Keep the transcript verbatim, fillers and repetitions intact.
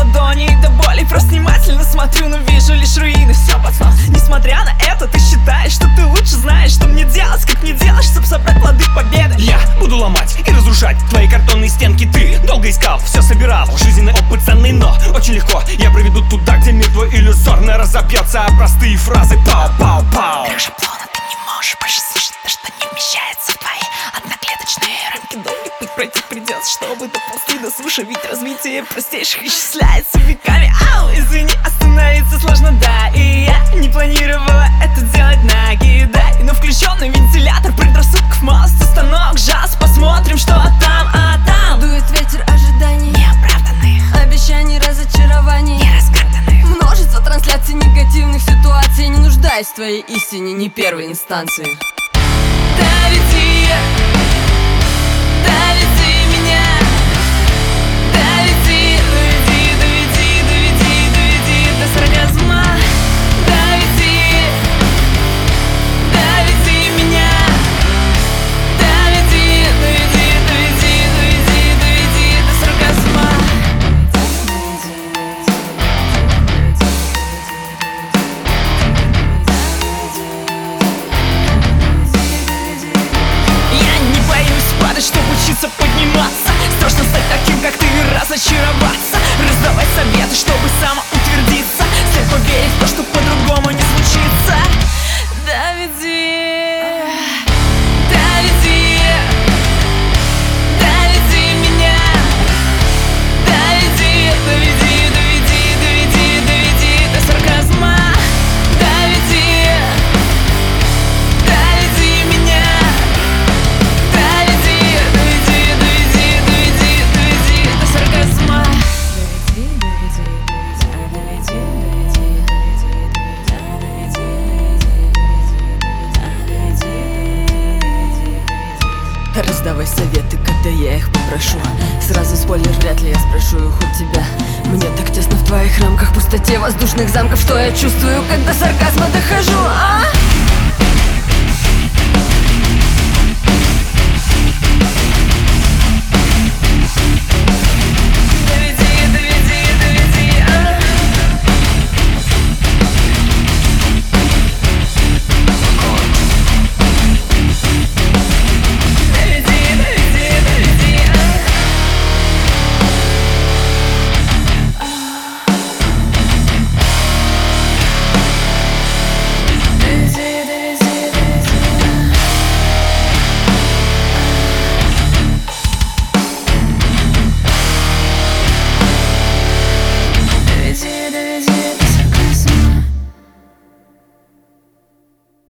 ладони до боли. Просто внимательно смотрю, но вижу лишь руины. Все, пацан, несмотря на это, ты считаешь, что ты лучше знаешь, что мне делать, как мне делать, чтобы собрать плоды победы. Я буду ломать и разрушать твои картонные стенки. Ты долго искал, все собирал, жизненный опыт ценный, но очень легко я проведу туда, где мир твой иллюзорно разобьется, а простые фразы пау-пау-пау. Как шаблона ты не можешь больше слышать то, что не вмещается в твои одноклеточные рамки. Долгий путь пройти придется, чтобы доползти до суши, ведь развитие простейших исчисляется веками. Ау, извини, остановиться сложно, да, и я не планировала это делать, нагидай. Но включенный вентилятор предрассудков, мост, установок, жаз, посмотрим, что там, а там дует ветер ожиданий, неоправданных, обещаний, разочарований, неразгаданных, множество трансляций негативных ситуаций. Не нуждаюсь в твоей истине, не первой инстанции. Доведи, доведи меня, доведи, доведи, доведи, доведи, доведи до сарказма. Доведи, доведи меня, доведи, доведи, доведи, доведи, доведи до сарказма. Я не боюсь падать, чтобы учиться подниматься. Страшно стать таким, как ты, и разочароваться. Раздавать советы, чтобы самоутвердиться. Слепо верить в то, что по-другому не случится. Доведи, доведи, доведи меня, доведи, доведи, доведи, доведи, доведи до сарказма. Доведи, доведи меня, доведи, доведи, доведи, доведи, доведи до сарказма. Раздавай советы, когда я их попрошу. Сразу спойлер, вряд ли я спрошу их у тебя. Мне так тесно в твоих рамках, пустоте воздушных замков, что я чувствую, когда сарказма дохожу, а?